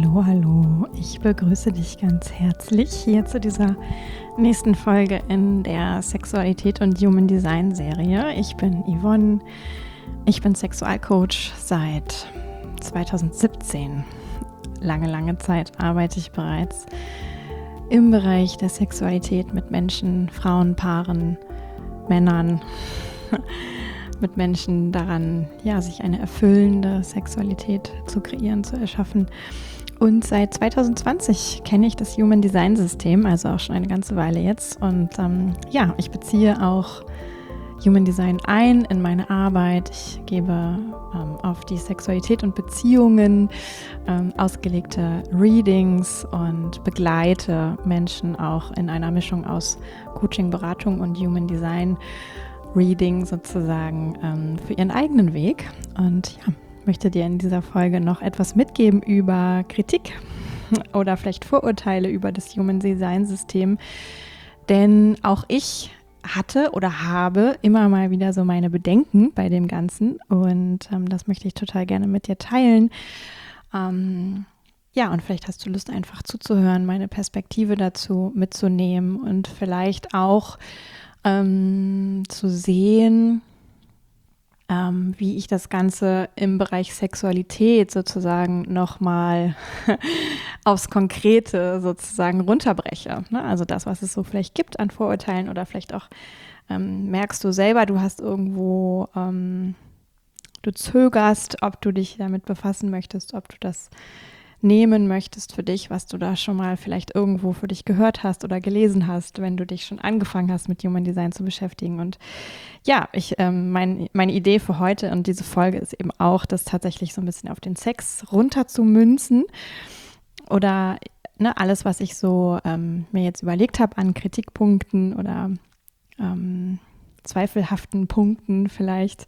Hallo, hallo. Ich begrüße dich ganz herzlich hier zu dieser nächsten Folge in der Sexualität und Human Design Serie. Ich bin Yvonne, ich bin Sexualcoach seit 2017. Lange Zeit arbeite ich bereits im Bereich der Sexualität mit Menschen, Frauen, Paaren, Männern, mit Menschen daran, sich eine erfüllende Sexualität zu kreieren, zu erschaffen. Und seit 2020 kenne ich das Human Design System, also auch schon eine ganze Weile jetzt. Und ich beziehe auch Human Design ein in meine Arbeit. Ich gebe auf die Sexualität und Beziehungen ausgelegte Readings und begleite Menschen auch in einer Mischung aus Coaching, Beratung und Human Design Reading sozusagen für ihren eigenen Weg. Und möchte dir in dieser Folge noch etwas mitgeben über Kritik oder vielleicht Vorurteile über das Human Design System. Denn auch ich hatte oder habe immer mal wieder so meine Bedenken bei dem Ganzen. Und das möchte ich total gerne mit dir teilen. Und vielleicht hast du Lust, einfach zuzuhören, meine Perspektive dazu mitzunehmen und vielleicht auch zu sehen, wie ich das Ganze im Bereich Sexualität sozusagen nochmal aufs Konkrete sozusagen runterbreche. Ne? Also das, was es so vielleicht gibt an Vorurteilen oder vielleicht auch merkst du selber, du hast irgendwo, du zögerst, ob du dich damit befassen möchtest, ob du das nehmen möchtest für dich, was du da schon mal vielleicht irgendwo für dich gehört hast oder gelesen hast, wenn du dich schon angefangen hast, mit Human Design zu beschäftigen. Und meine Idee für heute und diese Folge ist eben auch, das tatsächlich so ein bisschen auf den Sex runter zu münzen oder alles, was ich so mir jetzt überlegt habe an Kritikpunkten oder zweifelhaften Punkten vielleicht.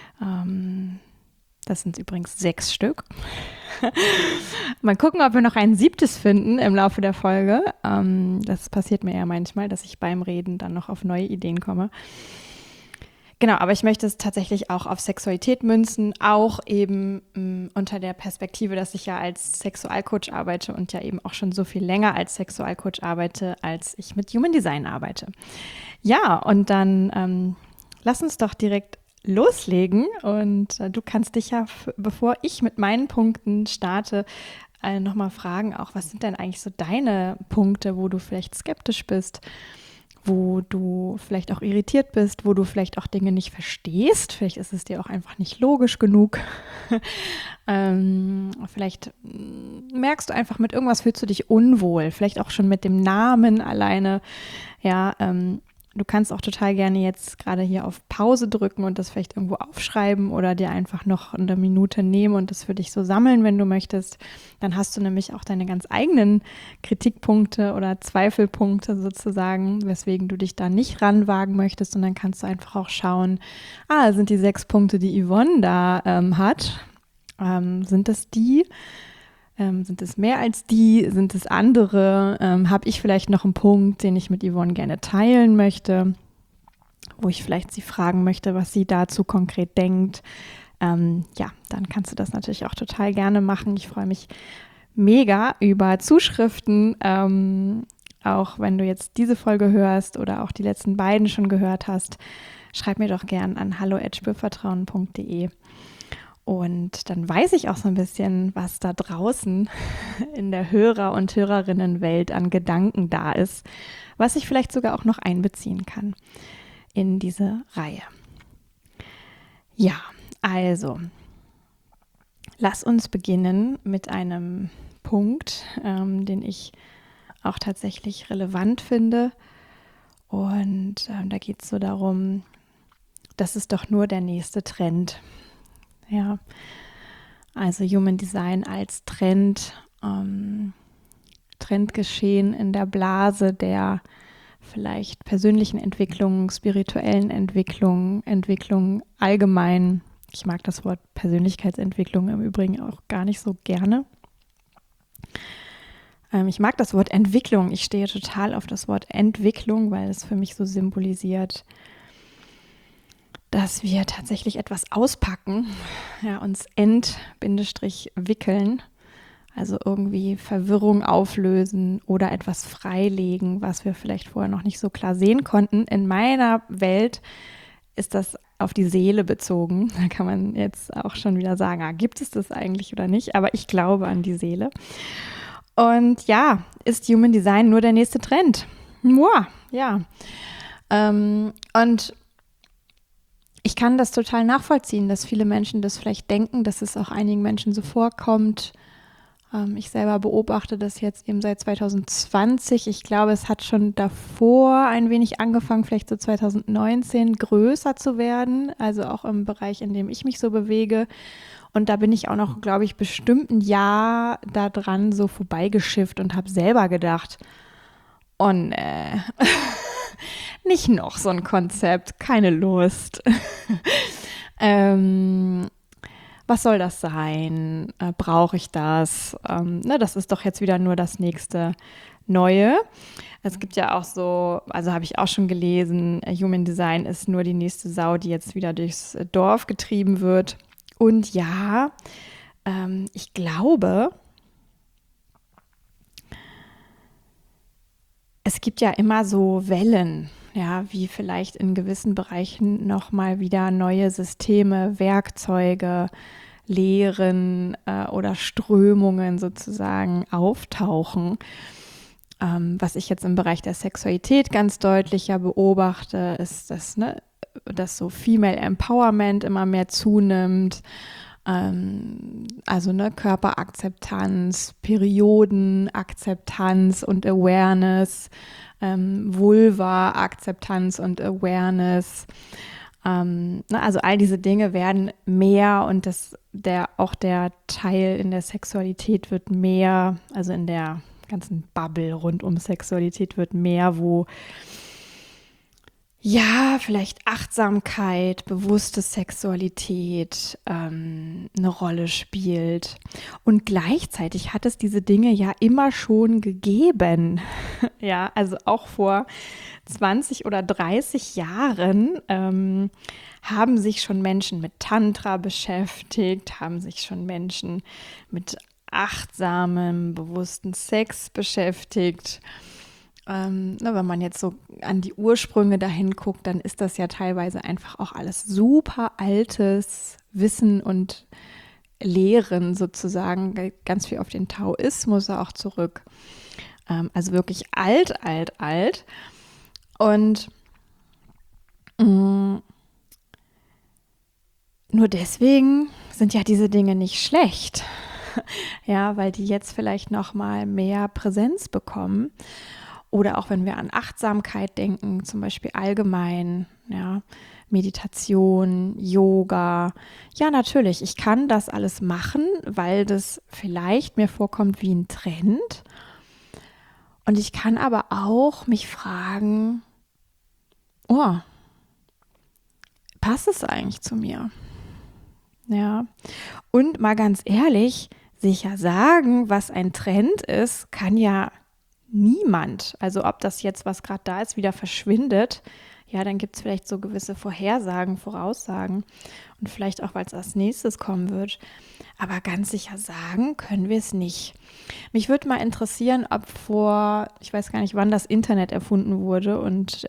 Das sind übrigens 6 Stück. Mal gucken, ob wir noch ein 7. finden im Laufe der Folge. Das passiert mir ja manchmal, dass ich beim Reden dann noch auf neue Ideen komme. Genau, aber ich möchte es tatsächlich auch auf Sexualität münzen, auch eben unter der Perspektive, dass ich ja als Sexualcoach arbeite und ja eben auch schon so viel länger als Sexualcoach arbeite, als ich mit Human Design arbeite. Ja, und dann lass uns doch direkt loslegen und du kannst dich ja, bevor ich mit meinen Punkten starte, nochmal fragen, auch was sind denn eigentlich so deine Punkte, wo du vielleicht skeptisch bist, wo du vielleicht auch irritiert bist, wo du vielleicht auch Dinge nicht verstehst, vielleicht ist es dir auch einfach nicht logisch genug, vielleicht merkst du einfach, mit irgendwas fühlst du dich unwohl, vielleicht auch schon mit dem Namen alleine, du kannst auch total gerne jetzt gerade hier auf Pause drücken und das vielleicht irgendwo aufschreiben oder dir einfach noch eine Minute nehmen und das für dich so sammeln, wenn du möchtest. Dann hast du nämlich auch deine ganz eigenen Kritikpunkte oder Zweifelpunkte sozusagen, weswegen du dich da nicht ranwagen möchtest. Und dann kannst du einfach auch schauen, sind die 6 Punkte, die Yvonne da hat, sind das die? Sind es mehr als die? Sind es andere? Habe ich vielleicht noch einen Punkt, den ich mit Yvonne gerne teilen möchte, wo ich vielleicht sie fragen möchte, was sie dazu konkret denkt? Dann kannst du das natürlich auch total gerne machen. Ich freue mich mega über Zuschriften, auch wenn du jetzt diese Folge hörst oder auch die letzten beiden schon gehört hast. Schreib mir doch gern an hallo@spürvertrauen.de. Und dann weiß ich auch so ein bisschen, was da draußen in der Hörer- und Hörerinnenwelt an Gedanken da ist, was ich vielleicht sogar auch noch einbeziehen kann in diese Reihe. Ja, also, lass uns beginnen mit einem Punkt, den ich auch tatsächlich relevant finde. Und da geht es so darum, das ist doch nur der nächste Trend. Ja, also Human Design als Trend, Trendgeschehen in der Blase der vielleicht persönlichen Entwicklung, spirituellen Entwicklung allgemein. Ich mag das Wort Persönlichkeitsentwicklung im Übrigen auch gar nicht so gerne. Ich mag das Wort Entwicklung. Ich stehe total auf das Wort Entwicklung, weil es für mich so symbolisiert, dass wir tatsächlich etwas auspacken, uns wickeln, Also irgendwie Verwirrung auflösen oder etwas freilegen, was wir vielleicht vorher noch nicht so klar sehen konnten. In meiner Welt ist das auf die Seele bezogen. Da kann man jetzt auch schon wieder sagen, gibt es das eigentlich oder nicht? Aber ich glaube an die Seele. Und ja, ist Human Design nur der nächste Trend? Mua, ja. Und ich kann das total nachvollziehen, dass viele Menschen das vielleicht denken, dass es auch einigen Menschen so vorkommt. Ich selber beobachte das jetzt eben seit 2020. Ich glaube, es hat schon davor ein wenig angefangen, vielleicht so 2019 größer zu werden. Also auch im Bereich, in dem ich mich so bewege. Und da bin ich auch noch, glaube ich, bestimmt ein Jahr da dran so vorbeigeschifft und habe selber gedacht, oh nee, nicht noch so ein Konzept, keine Lust. Was soll das sein? Brauche ich das? Das ist doch jetzt wieder nur das nächste Neue. Es gibt ja auch so, also habe ich auch schon gelesen, Human Design ist nur die nächste Sau, die jetzt wieder durchs Dorf getrieben wird. Und ja, ich glaube, es gibt ja immer so Wellen, ja, wie vielleicht in gewissen Bereichen nochmal wieder neue Systeme, Werkzeuge, Lehren oder Strömungen sozusagen auftauchen. Was ich jetzt im Bereich der Sexualität ganz deutlicher beobachte, ist, dass so Female Empowerment immer mehr zunimmt. Also Körperakzeptanz, Periodenakzeptanz und Awareness, Vulva-Akzeptanz und Awareness. Also all diese Dinge werden mehr und auch der Teil in der Sexualität wird mehr, also in der ganzen Bubble rund um Sexualität wird mehr, wo ja, vielleicht Achtsamkeit, bewusste Sexualität eine Rolle spielt. Und gleichzeitig hat es diese Dinge ja immer schon gegeben. Ja, also auch vor 20 oder 30 Jahren haben sich schon Menschen mit Tantra beschäftigt, haben sich schon Menschen mit achtsamem, bewussten Sex beschäftigt. Wenn man jetzt so an die Ursprünge dahin guckt, dann ist das ja teilweise einfach auch alles super altes Wissen und Lehren sozusagen, ganz viel auf den Taoismus auch zurück. Also wirklich alt. Und nur deswegen sind ja diese Dinge nicht schlecht. Ja, weil die jetzt vielleicht noch mal mehr Präsenz bekommen. Oder auch wenn wir an Achtsamkeit denken, zum Beispiel allgemein, ja, Meditation, Yoga. Ja, natürlich, ich kann das alles machen, weil das vielleicht mir vorkommt wie ein Trend. Und ich kann aber auch mich fragen, passt es eigentlich zu mir? Ja, und mal ganz ehrlich, sicher sagen, was ein Trend ist, kann ja niemand. Also ob das jetzt, was gerade da ist, wieder verschwindet, ja, dann gibt es vielleicht so gewisse Vorhersagen, Voraussagen und vielleicht auch, weil es als nächstes kommen wird. Aber ganz sicher sagen können wir es nicht. Mich würde mal interessieren, ob ich weiß gar nicht, wann das Internet erfunden wurde und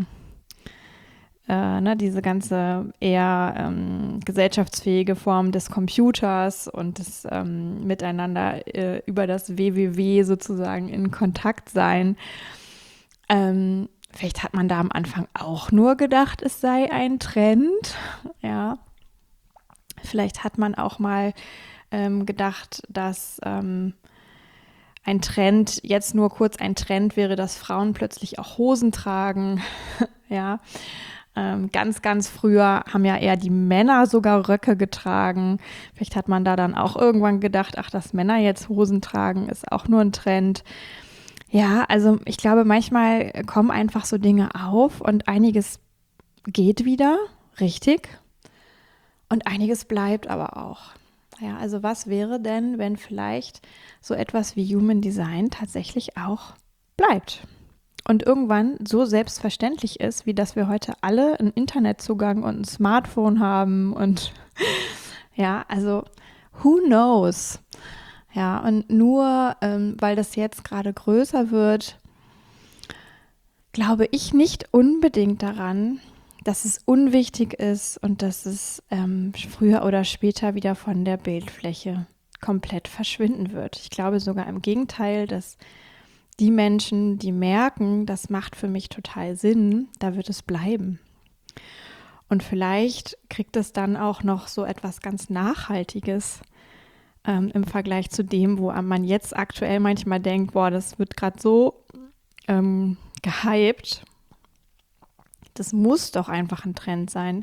diese ganze eher gesellschaftsfähige Form des Computers und des Miteinander über das WWW sozusagen in Kontakt sein. Vielleicht hat man da am Anfang auch nur gedacht, es sei ein Trend. Ja, vielleicht hat man auch mal gedacht, dass ein Trend, jetzt nur kurz ein Trend wäre, dass Frauen plötzlich auch Hosen tragen. Ja, ganz, ganz früher haben ja eher die Männer sogar Röcke getragen. Vielleicht hat man da dann auch irgendwann gedacht, dass Männer jetzt Hosen tragen, ist auch nur ein Trend. Ja, also ich glaube, manchmal kommen einfach so Dinge auf und einiges geht wieder, richtig. Und einiges bleibt aber auch. Ja, also was wäre denn, wenn vielleicht so etwas wie Human Design tatsächlich auch bleibt? Und irgendwann so selbstverständlich ist, wie dass wir heute alle einen Internetzugang und ein Smartphone haben und ja, also who knows? Ja, und nur weil das jetzt gerade größer wird, glaube ich nicht unbedingt daran, dass es unwichtig ist und dass es früher oder später wieder von der Bildfläche komplett verschwinden wird. Ich glaube sogar im Gegenteil, dass die Menschen, die merken, das macht für mich total Sinn, da wird es bleiben. Und vielleicht kriegt es dann auch noch so etwas ganz Nachhaltiges im Vergleich zu dem, wo man jetzt aktuell manchmal denkt, boah, das wird gerade so gehypt. Das muss doch einfach ein Trend sein.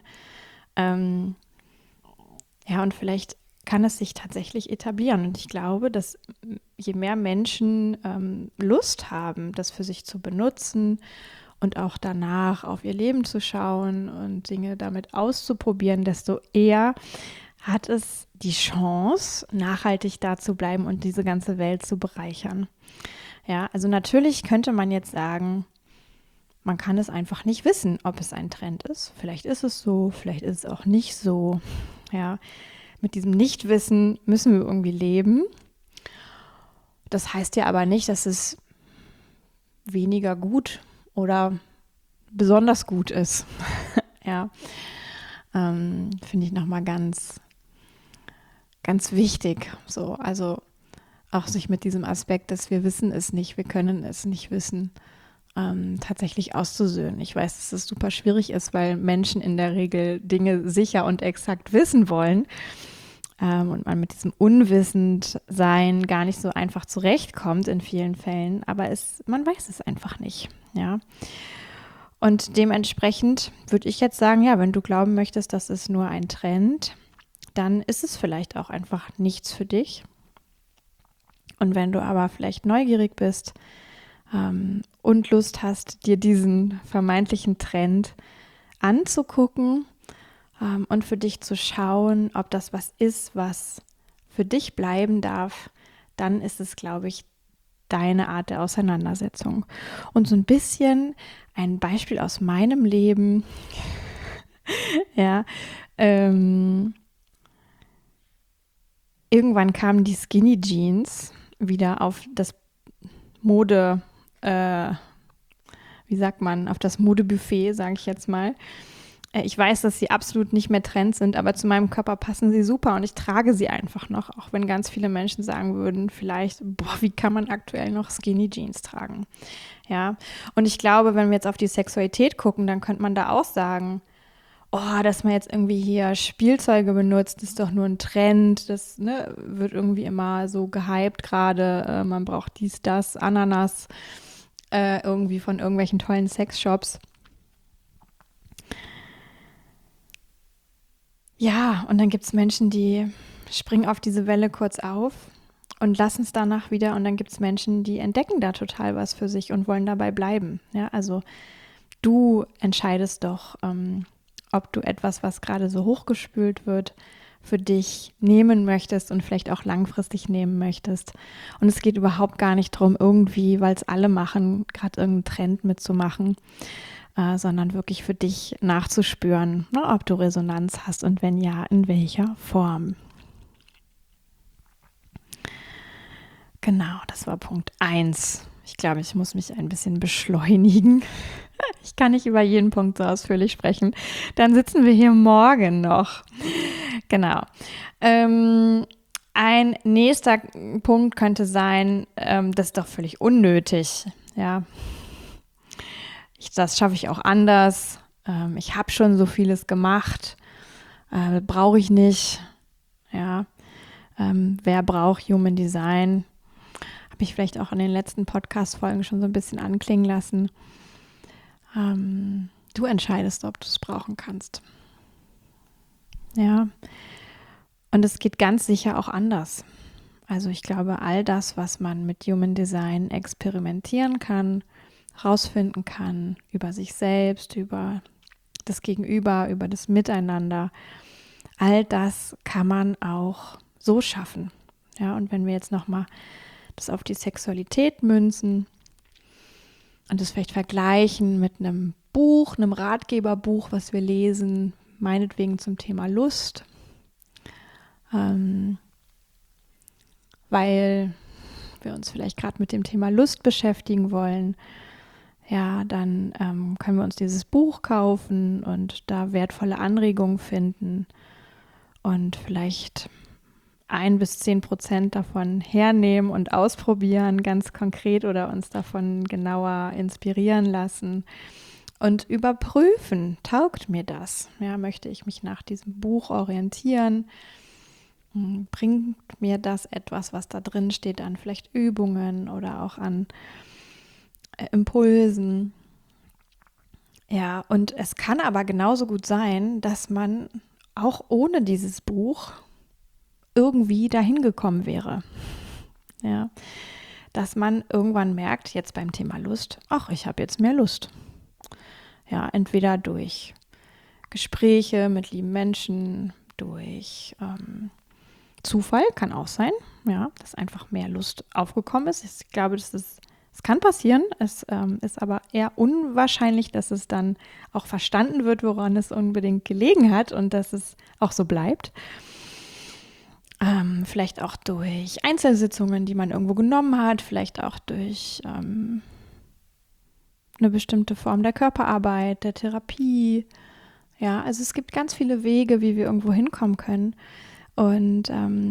Ja, und vielleicht kann es sich tatsächlich etablieren. Und ich glaube, dass je mehr Menschen Lust haben, das für sich zu benutzen und auch danach auf ihr Leben zu schauen und Dinge damit auszuprobieren, desto eher hat es die Chance, nachhaltig da zu bleiben und diese ganze Welt zu bereichern. Ja, also natürlich könnte man jetzt sagen, man kann es einfach nicht wissen, ob es ein Trend ist. Vielleicht ist es so, vielleicht ist es auch nicht so. Ja, mit diesem Nichtwissen müssen wir irgendwie leben. Das heißt ja aber nicht, dass es weniger gut oder besonders gut ist. Ja, finde ich nochmal ganz, ganz wichtig. So, also auch sich mit diesem Aspekt, dass wir wissen es nicht, wir können es nicht wissen, tatsächlich auszusöhnen. Ich weiß, dass es super schwierig ist, weil Menschen in der Regel Dinge sicher und exakt wissen wollen. Und man mit diesem Unwissendsein gar nicht so einfach zurechtkommt in vielen Fällen, aber man weiß es einfach nicht, ja. Und dementsprechend würde ich jetzt sagen, ja, wenn du glauben möchtest, das ist nur ein Trend, dann ist es vielleicht auch einfach nichts für dich. Und wenn du aber vielleicht neugierig bist und Lust hast, dir diesen vermeintlichen Trend anzugucken, und für dich zu schauen, ob das was ist, was für dich bleiben darf, dann ist es, glaube ich, deine Art der Auseinandersetzung. Und so ein bisschen ein Beispiel aus meinem Leben, ja, irgendwann kamen die Skinny Jeans wieder auf das Mode, wie sagt man, auf das Modebuffet, sage ich jetzt mal. Ich weiß, dass sie absolut nicht mehr Trend sind, aber zu meinem Körper passen sie super und ich trage sie einfach noch, auch wenn ganz viele Menschen sagen würden, vielleicht, boah, wie kann man aktuell noch Skinny Jeans tragen? Ja, und ich glaube, wenn wir jetzt auf die Sexualität gucken, dann könnte man da auch sagen, oh, dass man jetzt irgendwie hier Spielzeuge benutzt, ist doch nur ein Trend, das wird irgendwie immer so gehypt gerade, man braucht dies, das, Ananas, irgendwie von irgendwelchen tollen Sexshops. Ja, und dann gibt es Menschen, die springen auf diese Welle kurz auf und lassen es danach wieder. Und dann gibt es Menschen, die entdecken da total was für sich und wollen dabei bleiben. Ja, also du entscheidest doch, ob du etwas, was gerade so hochgespült wird, für dich nehmen möchtest und vielleicht auch langfristig nehmen möchtest. Und es geht überhaupt gar nicht darum, irgendwie, weil es alle machen, gerade irgendeinen Trend mitzumachen, sondern wirklich für dich nachzuspüren, ne, ob du Resonanz hast und wenn ja, in welcher Form. Genau, das war Punkt 1. Ich glaube, ich muss mich ein bisschen beschleunigen. Ich kann nicht über jeden Punkt so ausführlich sprechen. Dann sitzen wir hier morgen noch. Genau. Ein nächster Punkt könnte sein, das ist doch völlig unnötig. Ja, das schaffe ich auch anders. Ich habe schon so vieles gemacht. Brauche ich nicht. Ja. Wer braucht Human Design? Habe ich vielleicht auch in den letzten Podcast-Folgen schon so ein bisschen anklingen lassen. Du entscheidest, ob du es brauchen kannst. Ja. Und es geht ganz sicher auch anders. Also ich glaube, all das, was man mit Human Design experimentieren kann, rausfinden kann über sich selbst, über das Gegenüber, über das Miteinander, all das kann man auch so schaffen. Ja, und wenn wir jetzt nochmal das auf die Sexualität münzen und das vielleicht vergleichen mit einem Buch, einem Ratgeberbuch, was wir lesen, meinetwegen zum Thema Lust, weil wir uns vielleicht gerade mit dem Thema Lust beschäftigen wollen, ja, dann können wir uns dieses Buch kaufen und da wertvolle Anregungen finden und vielleicht 1-10% davon hernehmen und ausprobieren, ganz konkret, oder uns davon genauer inspirieren lassen und überprüfen, taugt mir das? Ja, möchte ich mich nach diesem Buch orientieren? Bringt mir das etwas, was da drin steht, an vielleicht Übungen oder auch an Impulsen? Ja, und es kann aber genauso gut sein, dass man auch ohne dieses Buch irgendwie dahin gekommen wäre. Ja, dass man irgendwann merkt, jetzt beim Thema Lust, ach, ich habe jetzt mehr Lust. Ja, entweder durch Gespräche mit lieben Menschen, durch Zufall, kann auch sein, ja, dass einfach mehr Lust aufgekommen ist. Ich glaube, es kann passieren. Es ist aber eher unwahrscheinlich, dass es dann auch verstanden wird, woran es unbedingt gelegen hat und dass es auch so bleibt. Vielleicht auch durch Einzelsitzungen, die man irgendwo genommen hat, vielleicht auch durch eine bestimmte Form der Körperarbeit, der Therapie. Ja, also es gibt ganz viele Wege, wie wir irgendwo hinkommen können. Und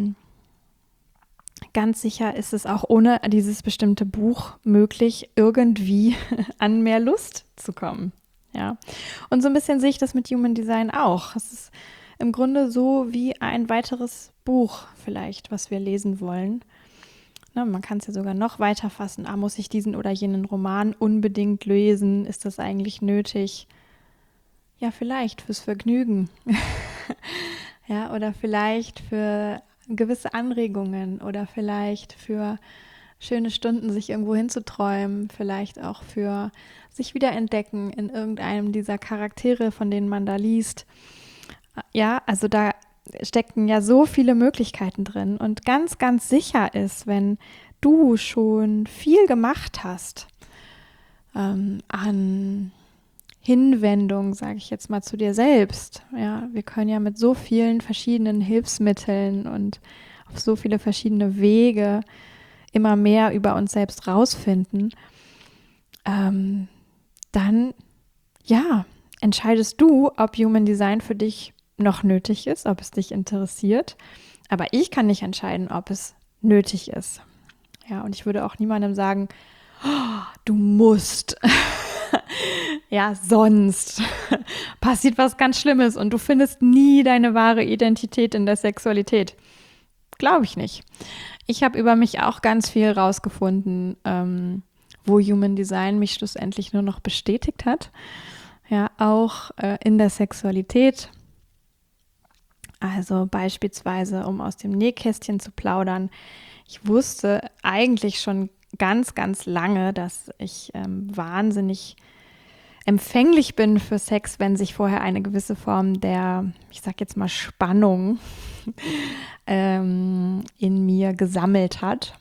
ganz sicher ist es auch ohne dieses bestimmte Buch möglich, irgendwie an mehr Lust zu kommen. Ja, und so ein bisschen sehe ich das mit Human Design auch. Es ist im Grunde so wie ein weiteres Buch vielleicht, was wir lesen wollen. Ne, man kann es ja sogar noch weiter fassen. Muss ich diesen oder jenen Roman unbedingt lesen? Ist das eigentlich nötig? Ja, vielleicht fürs Vergnügen. Ja, oder vielleicht für gewisse Anregungen oder vielleicht für schöne Stunden, sich irgendwo hinzuträumen, vielleicht auch für sich wiederentdecken in irgendeinem dieser Charaktere, von denen man da liest. Ja, also da stecken ja so viele Möglichkeiten drin und ganz, ganz sicher ist, wenn du schon viel gemacht hast an Hinwendung, sage ich jetzt mal, zu dir selbst. Ja, wir können ja mit so vielen verschiedenen Hilfsmitteln und auf so viele verschiedene Wege immer mehr über uns selbst rausfinden. Dann, ja, entscheidest du, ob Human Design für dich noch nötig ist, ob es dich interessiert. Aber ich kann nicht entscheiden, ob es nötig ist. Ja, und ich würde auch niemandem sagen, oh, du musst. Ja, sonst passiert was ganz Schlimmes und du findest nie deine wahre Identität in der Sexualität. Glaube ich nicht. Ich habe über mich auch ganz viel rausgefunden, wo Human Design mich schlussendlich nur noch bestätigt hat. Ja, auch in der Sexualität. Also beispielsweise, um aus dem Nähkästchen zu plaudern, ich wusste eigentlich schon ganz, ganz lange, dass ich wahnsinnig empfänglich bin für Sex, wenn sich vorher eine gewisse Form der, ich sag jetzt mal, Spannung in mir gesammelt hat.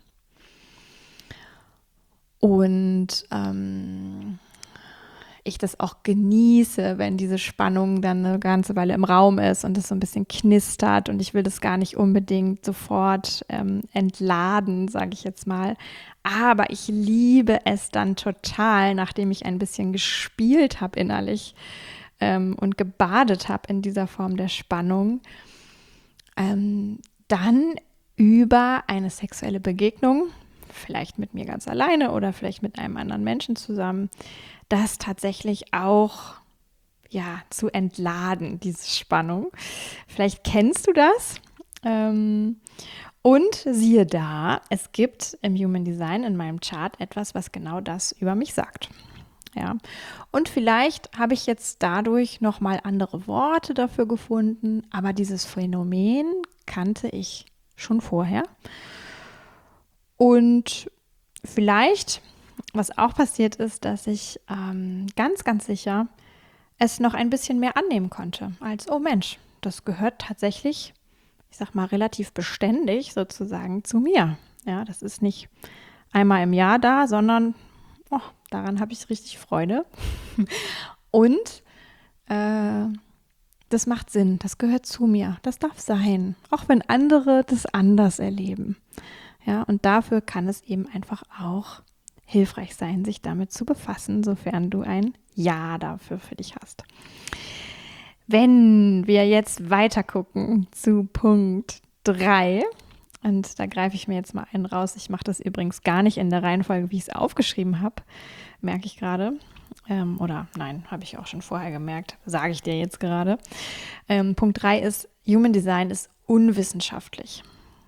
Und ich das auch genieße, wenn diese Spannung dann eine ganze Weile im Raum ist und es so ein bisschen knistert und ich will das gar nicht unbedingt sofort entladen, sage ich jetzt mal. Aber ich liebe es dann total, nachdem ich ein bisschen gespielt habe innerlich und gebadet habe in dieser Form der Spannung, dann über eine sexuelle Begegnung, vielleicht mit mir ganz alleine oder vielleicht mit einem anderen Menschen zusammen, das tatsächlich auch zu entladen, diese Spannung. Vielleicht kennst du das. Und siehe da, es gibt im Human Design in meinem Chart etwas, was genau das über mich sagt. Ja. Und vielleicht habe ich jetzt dadurch nochmal andere Worte dafür gefunden, aber dieses Phänomen kannte ich schon vorher. Und vielleicht, was auch passiert ist, dass ich ganz, ganz sicher es noch ein bisschen mehr annehmen konnte, als, oh Mensch, das gehört tatsächlich, ich sag mal, relativ beständig sozusagen zu mir. Ja, das ist nicht einmal im Jahr da, sondern daran habe ich richtig Freude. Und das macht Sinn, das gehört zu mir, das darf sein, auch wenn andere das anders erleben. Ja, und dafür kann es eben einfach auch hilfreich sein, sich damit zu befassen, sofern du ein Ja dafür für dich hast. Wenn wir jetzt weiter gucken zu Punkt 3, und da greife ich mir jetzt mal einen raus. Ich mache das übrigens gar nicht in der Reihenfolge, wie ich es aufgeschrieben habe, merke ich gerade. Oder nein, habe ich auch schon vorher gemerkt, sage ich dir jetzt gerade. Punkt 3 ist, Human Design ist unwissenschaftlich.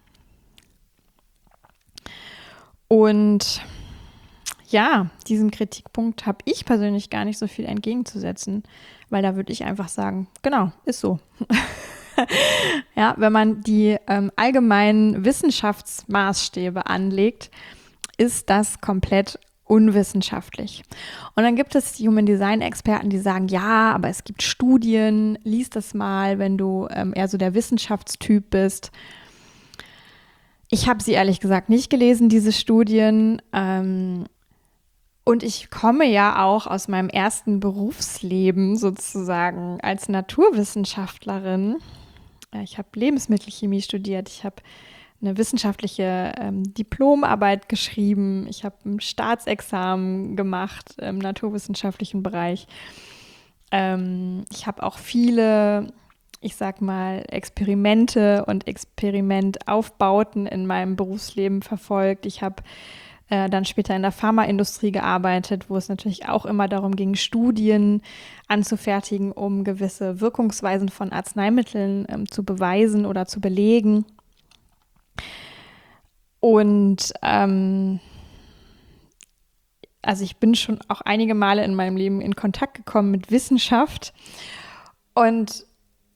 Und ja, diesem Kritikpunkt habe ich persönlich gar nicht so viel entgegenzusetzen, weil da würde ich einfach sagen, genau, ist so. Ja, wenn man die allgemeinen Wissenschaftsmaßstäbe anlegt, ist das komplett unwissenschaftlich. Und dann gibt es Human Design Experten, die sagen, ja, aber es gibt Studien, lies das mal, wenn du eher so der Wissenschaftstyp bist. Ich habe sie ehrlich gesagt nicht gelesen, diese Studien. Und ich komme ja auch aus meinem ersten Berufsleben sozusagen als Naturwissenschaftlerin. Ich habe Lebensmittelchemie studiert, ich habe eine wissenschaftliche Diplomarbeit geschrieben, ich habe ein Staatsexamen gemacht im naturwissenschaftlichen Bereich. Ich habe auch viele, ich sag mal, Experimente und Experimentaufbauten in meinem Berufsleben verfolgt. Ich habe dann später in der Pharmaindustrie gearbeitet, wo es natürlich auch immer darum ging, Studien anzufertigen, um gewisse Wirkungsweisen von Arzneimitteln zu beweisen oder zu belegen. Und also ich bin schon auch einige Male in meinem Leben in Kontakt gekommen mit Wissenschaft und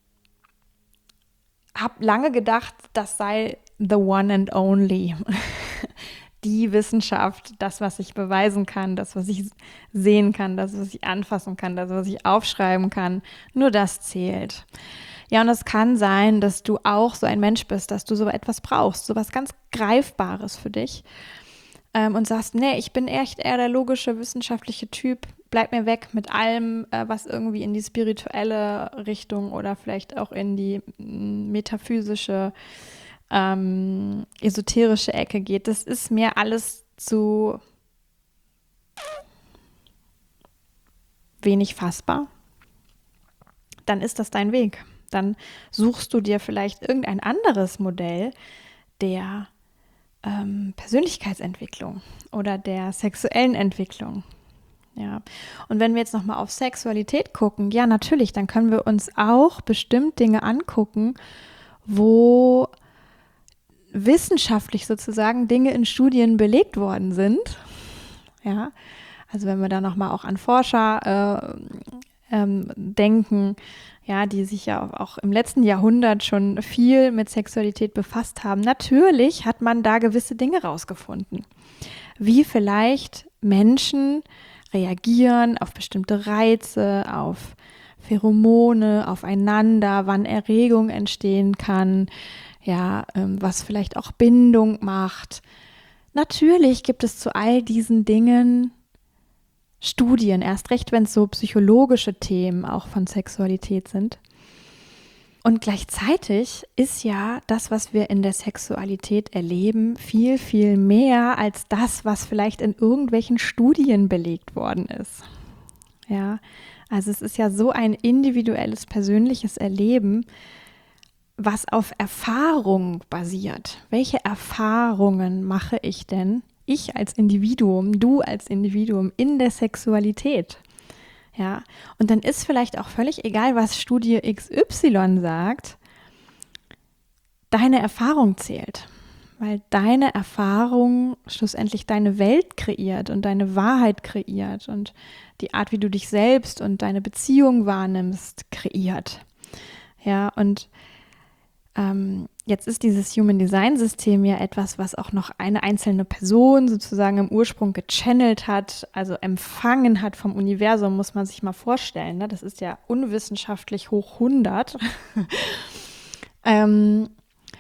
habe lange gedacht, das sei the one and only. Die Wissenschaft, das, was ich beweisen kann, das, was ich sehen kann, das, was ich anfassen kann, das, was ich aufschreiben kann, nur das zählt. Ja, und es kann sein, dass du auch so ein Mensch bist, dass du so etwas brauchst, so was ganz Greifbares für dich und sagst, nee, ich bin echt eher der logische, wissenschaftliche Typ, bleib mir weg mit allem, was irgendwie in die spirituelle Richtung oder vielleicht auch in die metaphysische esoterische Ecke geht. Das ist mir alles zu wenig fassbar. Dann ist das dein Weg. Dann suchst du dir vielleicht irgendein anderes Modell der Persönlichkeitsentwicklung oder der sexuellen Entwicklung. Ja. Und wenn wir jetzt nochmal auf Sexualität gucken, ja, natürlich, dann können wir uns auch bestimmt Dinge angucken, wo wissenschaftlich sozusagen Dinge in Studien belegt worden sind. Ja, also wenn wir da nochmal auch an Forscher denken, ja, die sich ja auch im letzten Jahrhundert schon viel mit Sexualität befasst haben. Natürlich hat man da gewisse Dinge rausgefunden, wie vielleicht Menschen reagieren auf bestimmte Reize, auf Pheromone, aufeinander, wann Erregung entstehen kann, ja, was vielleicht auch Bindung macht. Natürlich gibt es zu all diesen Dingen Studien, erst recht, wenn es so psychologische Themen auch von Sexualität sind. Und gleichzeitig ist ja das, was wir in der Sexualität erleben, viel, viel mehr als das, was vielleicht in irgendwelchen Studien belegt worden ist. Ja, also es ist ja so ein individuelles, persönliches Erleben, was auf Erfahrung basiert. Welche Erfahrungen mache ich denn? Ich als Individuum, du als Individuum in der Sexualität. Ja, und dann ist vielleicht auch völlig egal, was Studie XY sagt, deine Erfahrung zählt, weil deine Erfahrung schlussendlich deine Welt kreiert und deine Wahrheit kreiert und die Art, wie du dich selbst und deine Beziehung wahrnimmst, kreiert. Ja, und jetzt ist dieses Human Design System ja etwas, was auch noch eine einzelne Person sozusagen im Ursprung gechannelt hat, also empfangen hat vom Universum, muss man sich mal vorstellen. Ne? Das ist ja unwissenschaftlich hoch 100. Und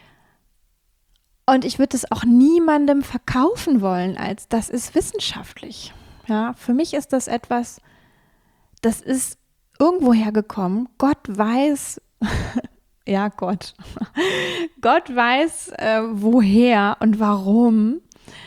ich würde es auch niemandem verkaufen wollen, als das ist wissenschaftlich. Ja, für mich ist das etwas, das ist irgendwo hergekommen. Gott weiß, ja, Gott. Gott weiß, woher und warum.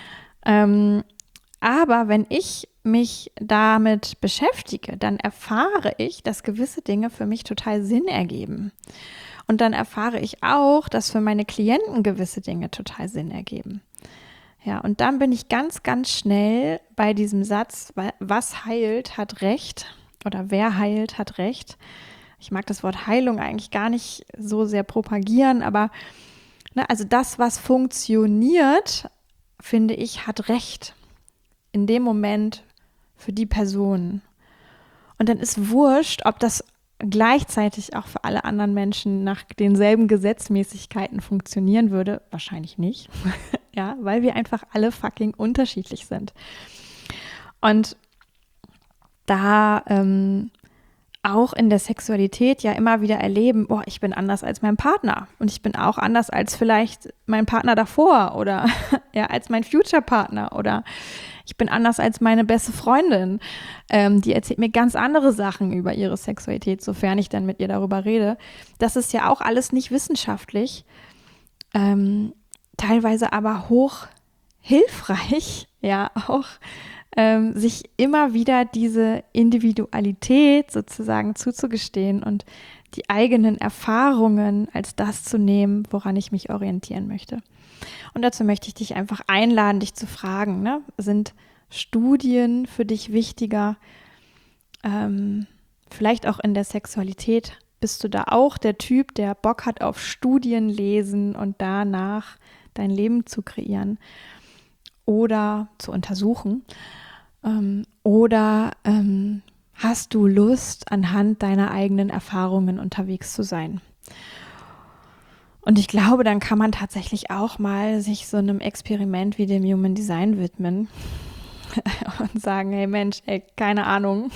Aber wenn ich mich damit beschäftige, dann erfahre ich, dass gewisse Dinge für mich total Sinn ergeben. Und dann erfahre ich auch, dass für meine Klienten gewisse Dinge total Sinn ergeben. Ja, und dann bin ich ganz, ganz schnell bei diesem Satz, was heilt, hat Recht, oder wer heilt, hat Recht. Ich mag das Wort Heilung eigentlich gar nicht so sehr propagieren, aber also das, was funktioniert, finde ich, hat Recht in dem Moment für die Person. Und dann ist wurscht, ob das gleichzeitig auch für alle anderen Menschen nach denselben Gesetzmäßigkeiten funktionieren würde. Wahrscheinlich nicht. Ja, weil wir einfach alle fucking unterschiedlich sind. Und da auch in der Sexualität ja immer wieder erleben, boah, ich bin anders als mein Partner und ich bin auch anders als vielleicht mein Partner davor oder ja, als mein Future-Partner oder ich bin anders als meine beste Freundin. Die erzählt mir ganz andere Sachen über ihre Sexualität, sofern ich dann mit ihr darüber rede. Das ist ja auch alles nicht wissenschaftlich, teilweise aber hoch hilfreich, ja, auch sich immer wieder diese Individualität sozusagen zuzugestehen und die eigenen Erfahrungen als das zu nehmen, woran ich mich orientieren möchte. Und dazu möchte ich dich einfach einladen, dich zu fragen, ne? Sind Studien für dich wichtiger? Vielleicht auch in der Sexualität. Bist du da auch der Typ, der Bock hat auf Studien lesen und danach dein Leben zu kreieren oder zu untersuchen? Oder hast du Lust, anhand deiner eigenen Erfahrungen unterwegs zu sein? Und ich glaube, dann kann man tatsächlich auch mal sich so einem Experiment wie dem Human Design widmen und sagen, hey Mensch, ey, keine Ahnung,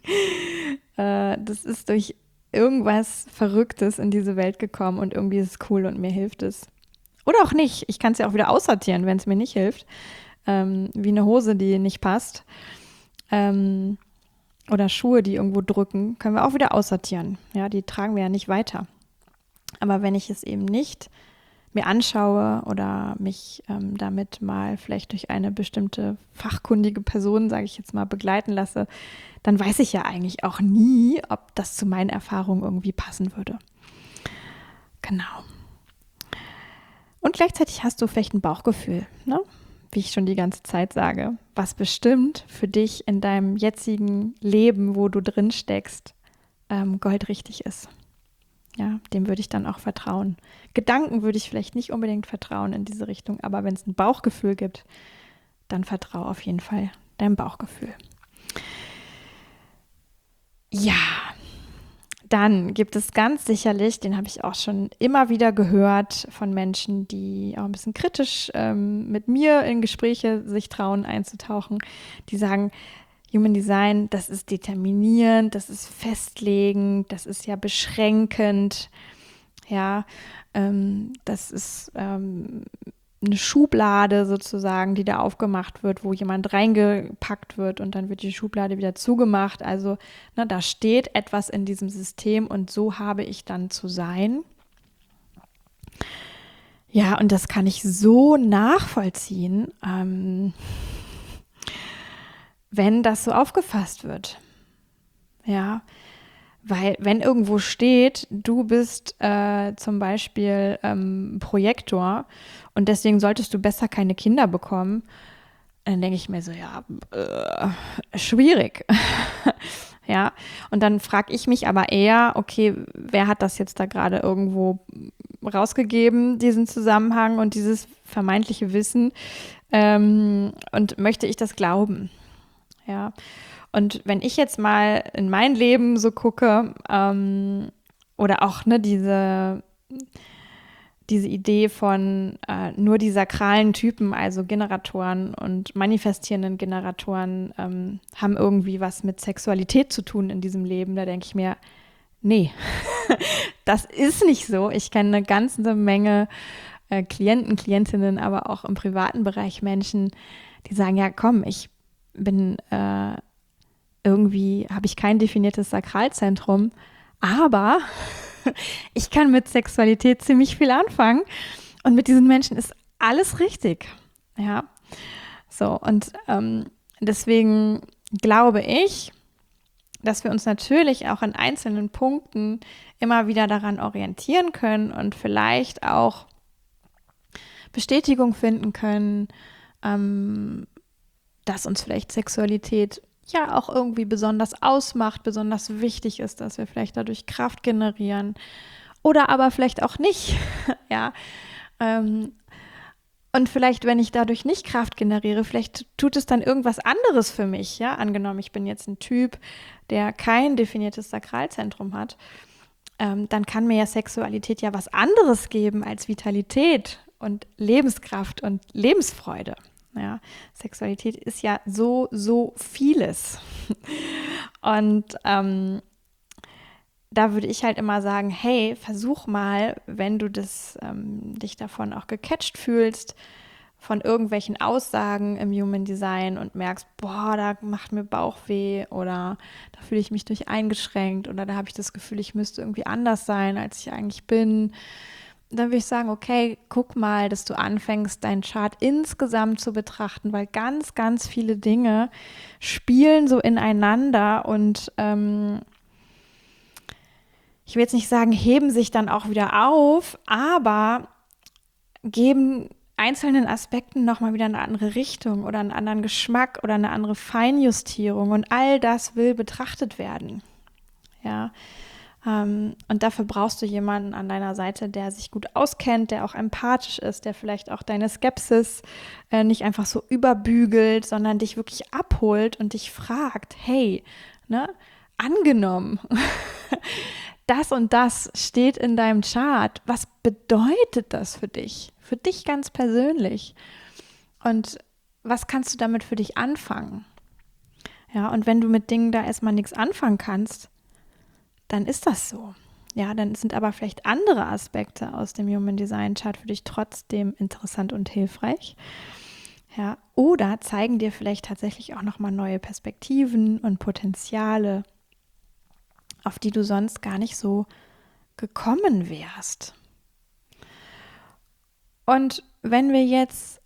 das ist durch irgendwas Verrücktes in diese Welt gekommen und irgendwie ist es cool und mir hilft es. Oder auch nicht. Ich kann es ja auch wieder aussortieren, wenn es mir nicht hilft. Wie eine Hose, die nicht passt. Oder Schuhe, die irgendwo drücken, können wir auch wieder aussortieren. Ja, die tragen wir ja nicht weiter. Aber wenn ich es eben nicht mir anschaue oder mich damit mal vielleicht durch eine bestimmte fachkundige Person, sage ich jetzt mal, begleiten lasse, dann weiß ich ja eigentlich auch nie, ob das zu meinen Erfahrungen irgendwie passen würde. Genau. Und gleichzeitig hast du vielleicht ein Bauchgefühl, ne? Wie ich schon die ganze Zeit sage, was bestimmt für dich in deinem jetzigen Leben, wo du drin steckst, goldrichtig ist. Ja, dem würde ich dann auch vertrauen. Gedanken würde ich vielleicht nicht unbedingt vertrauen in diese Richtung, aber wenn es ein Bauchgefühl gibt, dann vertraue auf jeden Fall deinem Bauchgefühl. Ja, dann gibt es ganz sicherlich, den habe ich auch schon immer wieder gehört von Menschen, die auch ein bisschen kritisch mit mir in Gespräche sich trauen einzutauchen, die sagen, Human Design, das ist determinierend, das ist festlegend, das ist ja beschränkend, ja, das ist eine Schublade sozusagen, die da aufgemacht wird, wo jemand reingepackt wird und dann wird die Schublade wieder zugemacht. Also da steht etwas in diesem System und so habe ich dann zu sein. Ja, und das kann ich so nachvollziehen, wenn das so aufgefasst wird. Ja, weil wenn irgendwo steht, du bist zum Beispiel Projektor und deswegen solltest du besser keine Kinder bekommen, dann denke ich mir so, ja, schwierig. Ja, und dann frage ich mich aber eher, okay, wer hat das jetzt da gerade irgendwo rausgegeben, diesen Zusammenhang und dieses vermeintliche Wissen und möchte ich das glauben? Ja, und wenn ich jetzt mal in mein Leben so gucke, oder auch diese Idee von nur die sakralen Typen, also Generatoren und manifestierenden Generatoren, haben irgendwie was mit Sexualität zu tun in diesem Leben, da denke ich mir, nee, das ist nicht so. Ich kenne eine ganze Menge Klienten, Klientinnen, aber auch im privaten Bereich Menschen, die sagen, ja komm, ich bin irgendwie, habe ich kein definiertes Sakralzentrum, aber Ich kann mit Sexualität ziemlich viel anfangen und mit diesen Menschen ist alles richtig. Ja, so und deswegen glaube ich, dass wir uns natürlich auch in einzelnen Punkten immer wieder daran orientieren können und vielleicht auch Bestätigung finden können, dass uns vielleicht Sexualität ja auch irgendwie besonders ausmacht, besonders wichtig ist, dass wir vielleicht dadurch Kraft generieren oder aber vielleicht auch nicht, ja. Und vielleicht, wenn ich dadurch nicht Kraft generiere, vielleicht tut es dann irgendwas anderes für mich, ja. Angenommen, ich bin jetzt ein Typ, der kein definiertes Sakralzentrum hat, dann kann mir ja Sexualität ja was anderes geben als Vitalität und Lebenskraft und Lebensfreude. Ja, Sexualität ist ja so vieles. Und da würde ich halt immer sagen, hey, versuch mal, wenn du dich davon auch gecatcht fühlst, von irgendwelchen Aussagen im Human Design und merkst, boah, da macht mir Bauchweh oder da fühle ich mich durch eingeschränkt oder da habe ich das Gefühl, ich müsste irgendwie anders sein, als ich eigentlich bin. Dann würde ich sagen, okay, guck mal, dass du anfängst, deinen Chart insgesamt zu betrachten, weil ganz viele Dinge spielen so ineinander und ich will jetzt nicht sagen, heben sich dann auch wieder auf, aber geben einzelnen Aspekten nochmal wieder eine andere Richtung oder einen anderen Geschmack oder eine andere Feinjustierung und all das will betrachtet werden. Ja, und dafür brauchst du jemanden an deiner Seite, der sich gut auskennt, der auch empathisch ist, der vielleicht auch deine Skepsis nicht einfach so überbügelt, sondern dich wirklich abholt und dich fragt, hey, ne, angenommen, das und das steht in deinem Chart. Was bedeutet das für dich? Für dich ganz persönlich. Und was kannst du damit für dich anfangen? Ja, und wenn du mit Dingen da erstmal nichts anfangen kannst, dann ist das so. Ja, dann sind aber vielleicht andere Aspekte aus dem Human Design Chart für dich trotzdem interessant und hilfreich. Ja, oder zeigen dir vielleicht tatsächlich auch nochmal neue Perspektiven und Potenziale, auf die du sonst gar nicht so gekommen wärst. Und wenn wir jetzt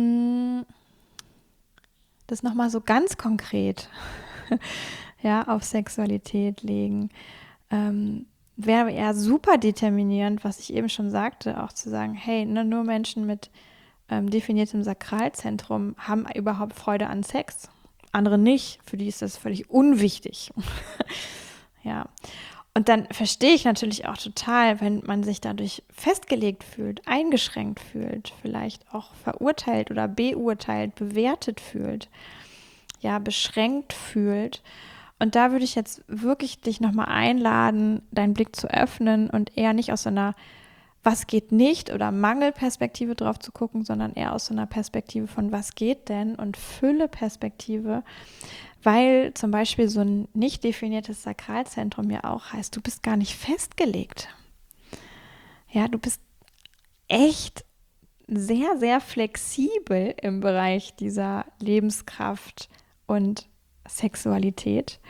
das nochmal so ganz konkret ja, auf Sexualität legen, wäre eher super determinierend, was ich eben schon sagte, auch zu sagen, hey, nur Menschen mit definiertem Sakralzentrum haben überhaupt Freude an Sex. Andere nicht, für die ist das völlig unwichtig. Ja, und dann verstehe ich natürlich auch total, wenn man sich dadurch festgelegt fühlt, eingeschränkt fühlt, vielleicht auch verurteilt oder beurteilt, bewertet fühlt, ja, beschränkt fühlt. Und da würde ich jetzt wirklich dich nochmal einladen, deinen Blick zu öffnen und eher nicht aus so einer was geht nicht oder Mangelperspektive drauf zu gucken, sondern eher aus so einer Perspektive von was geht denn und Fülle-Perspektive, weil zum Beispiel so ein nicht definiertes Sakralzentrum ja auch heißt, du bist gar nicht festgelegt. Ja, du bist echt sehr flexibel im Bereich dieser Lebenskraft und Sexualität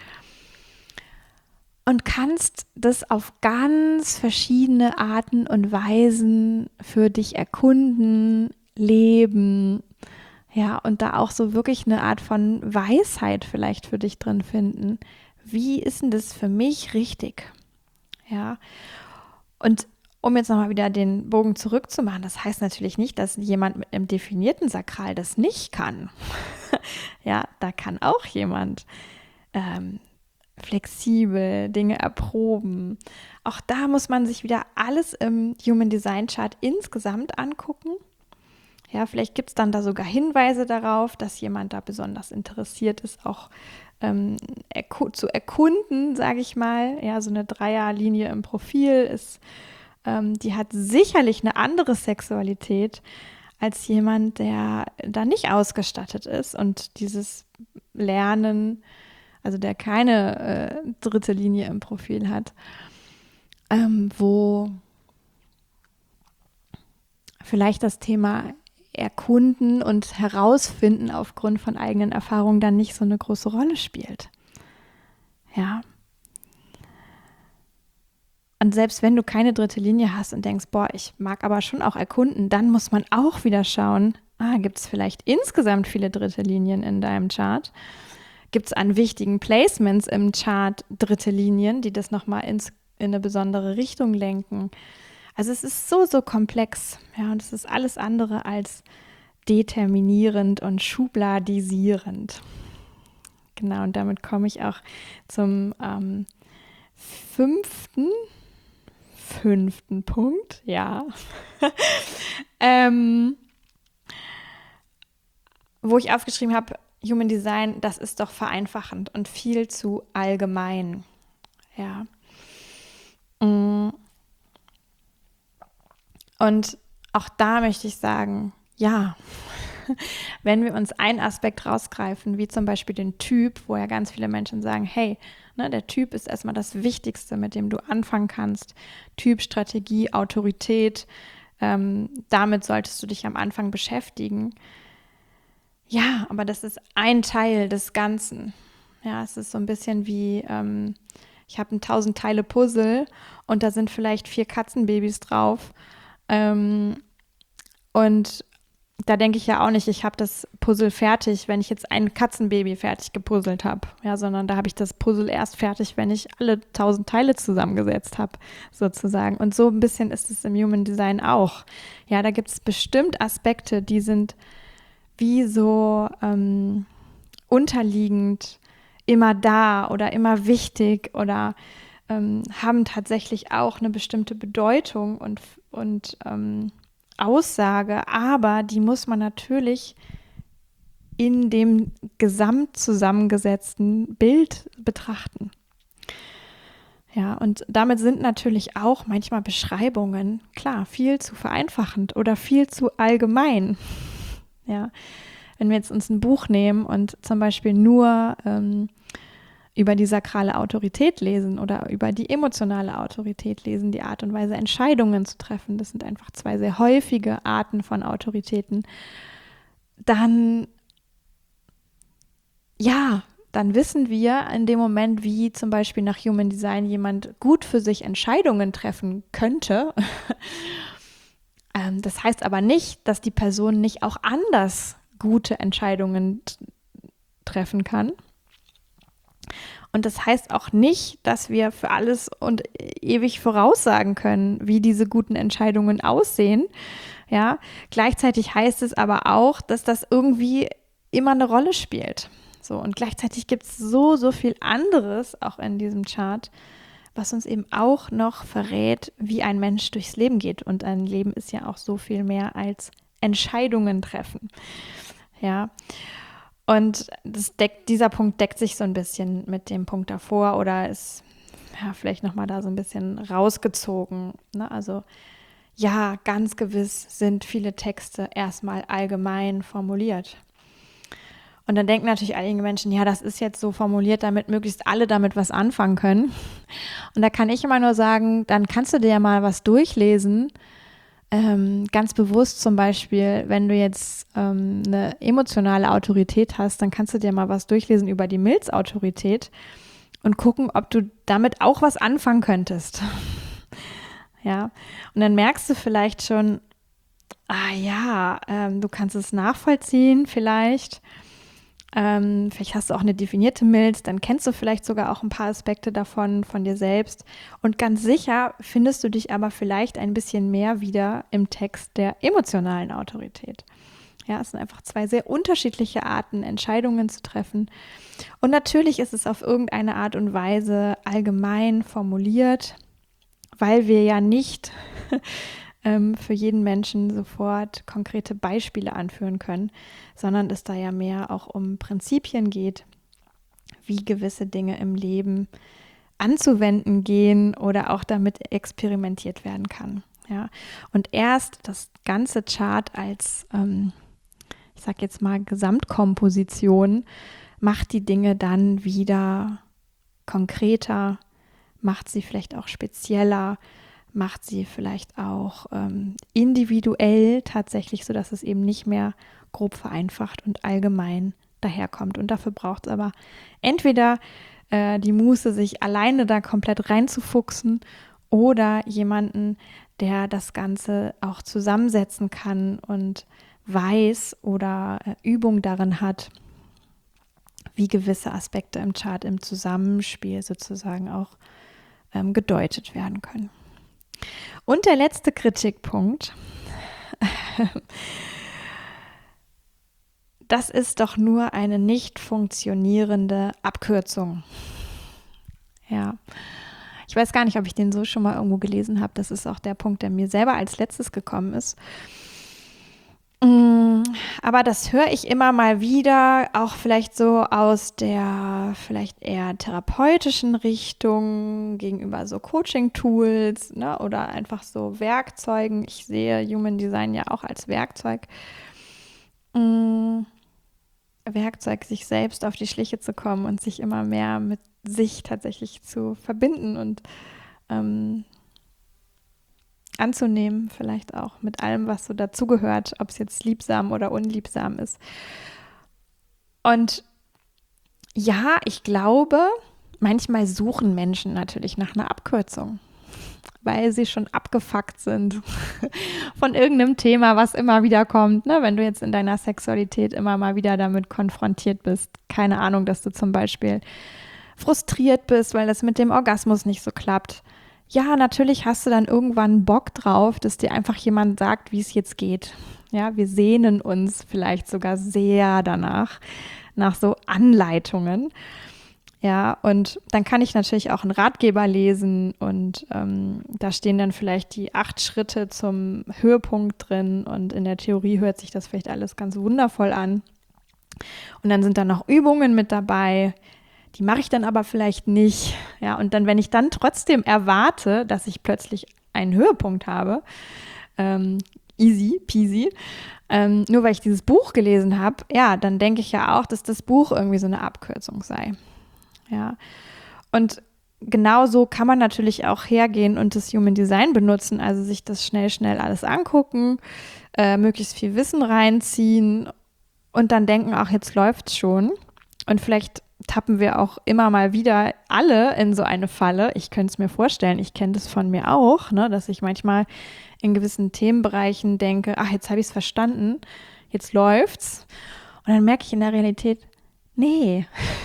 und kannst das auf ganz verschiedene Arten und Weisen für dich erkunden, leben, ja, und da auch so wirklich eine Art von Weisheit vielleicht für dich drin finden. Wie ist denn das für mich richtig? Ja, und um jetzt nochmal wieder den Bogen zurückzumachen, das heißt natürlich nicht, dass jemand mit einem definierten Sakral das nicht kann. Ja, da kann auch jemand flexibel Dinge erproben. Auch da muss man sich wieder alles im Human Design Chart insgesamt angucken. Ja, vielleicht gibt es dann da sogar Hinweise darauf, dass jemand da besonders interessiert ist, auch zu erkunden, sage ich mal. Ja, so eine Dreierlinie im Profil ist, die hat sicherlich eine andere Sexualität als jemand, der da nicht ausgestattet ist und dieses Lernen, also der keine dritte Linie im Profil hat, wo vielleicht das Thema Erkunden und Herausfinden aufgrund von eigenen Erfahrungen dann nicht so eine große Rolle spielt. Ja. Und Und selbst wenn du keine dritte Linie hast und denkst, boah, ich mag aber schon auch erkunden, dann muss man auch wieder schauen, gibt es vielleicht insgesamt viele dritte Linien in deinem Chart? Gibt es an wichtigen Placements im Chart dritte Linien, die das nochmal in eine besondere Richtung lenken? Also es ist so, so komplex. Ja, und es ist alles andere als determinierend und schubladisierend. Genau, und damit komme ich auch zum fünften Punkt, ja. Wo ich aufgeschrieben habe, Human Design, das ist doch vereinfachend und viel zu allgemein. Ja. Und auch da möchte ich sagen, ja, wenn wir uns einen Aspekt rausgreifen, wie zum Beispiel den Typ, wo ja ganz viele Menschen sagen, hey, der Typ ist erstmal das Wichtigste, mit dem du anfangen kannst. Typ, Strategie, Autorität, damit solltest du dich am Anfang beschäftigen. Ja, aber das ist ein Teil des Ganzen. Ja, es ist so ein bisschen wie, ich habe ein 1000-Teile-Puzzle und da sind vielleicht 4 Katzenbabys drauf. Und da denke ich ja auch nicht, ich habe das Puzzle fertig, wenn ich jetzt ein Katzenbaby fertig gepuzzelt habe, ja, sondern da habe ich das Puzzle erst fertig, wenn ich alle 1000 Teile zusammengesetzt habe, sozusagen. Und so ein bisschen ist es im Human Design auch. Ja, da gibt es bestimmt Aspekte, die sind wie so unterliegend immer da oder immer wichtig oder haben tatsächlich auch eine bestimmte Bedeutung und Aussage, aber die muss man natürlich in dem gesamt zusammengesetzten Bild betrachten. Ja, und damit sind natürlich auch manchmal Beschreibungen, klar, viel zu vereinfachend oder viel zu allgemein. Ja, wenn wir jetzt uns ein Buch nehmen und zum Beispiel nur über die sakrale Autorität lesen oder über die emotionale Autorität lesen, die Art und Weise, Entscheidungen zu treffen, das sind einfach 2 sehr häufige Arten von Autoritäten, dann wissen wir in dem Moment, wie zum Beispiel nach Human Design jemand gut für sich Entscheidungen treffen könnte. Das heißt aber nicht, dass die Person nicht auch anders gute Entscheidungen treffen kann. Und das heißt auch nicht, dass wir für alles und ewig voraussagen können, wie diese guten Entscheidungen aussehen. Ja, gleichzeitig heißt es aber auch, dass das irgendwie immer eine Rolle spielt. So, und gleichzeitig gibt es so, so viel anderes auch in diesem Chart, was uns eben auch noch verrät, wie ein Mensch durchs Leben geht. Und ein Leben ist ja auch so viel mehr als Entscheidungen treffen. Ja. Und dieser Punkt deckt sich so ein bisschen mit dem Punkt davor oder ist vielleicht nochmal da so ein bisschen rausgezogen. Ne? Also ja, ganz gewiss sind viele Texte erstmal allgemein formuliert. Und dann denken natürlich einige Menschen, ja, das ist jetzt so formuliert, damit möglichst alle damit was anfangen können. Und da kann ich immer nur sagen, dann kannst du dir ja mal was durchlesen, ganz bewusst zum Beispiel, wenn du jetzt eine emotionale Autorität hast, dann kannst du dir mal was durchlesen über die Milzautorität und gucken, ob du damit auch was anfangen könntest. Ja, und dann merkst du vielleicht schon, du kannst es nachvollziehen vielleicht. Vielleicht hast du auch eine definierte Milz, dann kennst du vielleicht sogar auch ein paar Aspekte davon von dir selbst und ganz sicher findest du dich aber vielleicht ein bisschen mehr wieder im Text der emotionalen Autorität. Ja, es sind einfach 2 sehr unterschiedliche Arten, Entscheidungen zu treffen und natürlich ist es auf irgendeine Art und Weise allgemein formuliert, weil wir ja nicht für jeden Menschen sofort konkrete Beispiele anführen können, sondern es da ja mehr auch um Prinzipien geht, wie gewisse Dinge im Leben anzuwenden gehen oder auch damit experimentiert werden kann. Ja. Und erst das ganze Chart als, ich sag jetzt mal, Gesamtkomposition macht die Dinge dann wieder konkreter, macht sie vielleicht auch spezieller, macht sie vielleicht auch individuell tatsächlich, sodass es eben nicht mehr grob vereinfacht und allgemein daherkommt. Und dafür braucht es aber entweder die Muße, sich alleine da komplett reinzufuchsen oder jemanden, der das Ganze auch zusammensetzen kann und weiß oder Übung darin hat, wie gewisse Aspekte im Chart im Zusammenspiel sozusagen auch gedeutet werden können. Und der letzte Kritikpunkt, das ist doch nur eine nicht funktionierende Abkürzung. Ja, ich weiß gar nicht, ob ich den so schon mal irgendwo gelesen habe. Das ist auch der Punkt, der mir selber als letztes gekommen ist. Aber das höre ich immer mal wieder, auch vielleicht so aus der vielleicht eher therapeutischen Richtung gegenüber so Coaching-Tools, ne, oder einfach so Werkzeugen. Ich sehe Human Design ja auch als Werkzeug. Werkzeug, sich selbst auf die Schliche zu kommen und sich immer mehr mit sich tatsächlich zu verbinden und anzunehmen, vielleicht auch mit allem, was so dazugehört, ob es jetzt liebsam oder unliebsam ist. Und ja, ich glaube, manchmal suchen Menschen natürlich nach einer Abkürzung, weil sie schon abgefuckt sind von irgendeinem Thema, was immer wieder kommt. Ne? Wenn du jetzt in deiner Sexualität immer mal wieder damit konfrontiert bist, keine Ahnung, dass du zum Beispiel frustriert bist, weil das mit dem Orgasmus nicht so klappt. Ja, natürlich hast du dann irgendwann Bock drauf, dass dir einfach jemand sagt, wie es jetzt geht. Ja, wir sehnen uns vielleicht sogar sehr danach, nach so Anleitungen. Ja, und dann kann ich natürlich auch einen Ratgeber lesen und da stehen dann vielleicht die 8 Schritte zum Höhepunkt drin und in der Theorie hört sich das vielleicht alles ganz wundervoll an. Und dann sind da noch Übungen mit dabei, die mache ich dann aber vielleicht nicht. Ja, und dann, wenn ich dann trotzdem erwarte, dass ich plötzlich einen Höhepunkt habe, easy peasy, nur weil ich dieses Buch gelesen habe, ja, dann denke ich ja auch, dass das Buch irgendwie so eine Abkürzung sei. Ja, und genauso kann man natürlich auch hergehen und das Human Design benutzen, also sich das schnell alles angucken, möglichst viel Wissen reinziehen und dann denken, ach, jetzt läuft's schon. Und vielleicht tappen wir auch immer mal wieder alle in so eine Falle. Ich könnte es mir vorstellen, ich kenne das von mir auch, ne, dass ich manchmal in gewissen Themenbereichen denke, ach, jetzt habe ich es verstanden, jetzt läuft's. Und dann merke ich in der Realität, nee,